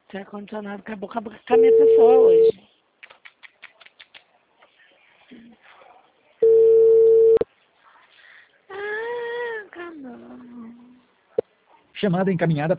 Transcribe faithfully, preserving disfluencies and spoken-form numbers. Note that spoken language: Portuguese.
Esse ar-condicionado acabou com a com a minha pessoa hoje. Ah, acabou. Chamada encaminhada